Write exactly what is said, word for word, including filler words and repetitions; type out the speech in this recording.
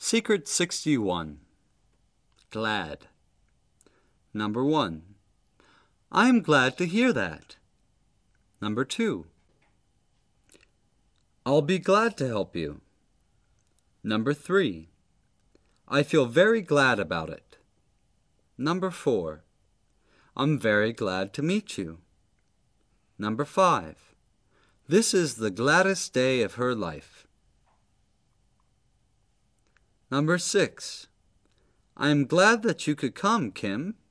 Secret sixty-one. Glad. Number one. I'm glad to hear that. Number two. I'll be glad to help you. Number three. I feel very glad about it. Number four. I'm very glad to meet you. Number five. This is the gladdest day of her life. Number six. I am glad that you could come, Kim.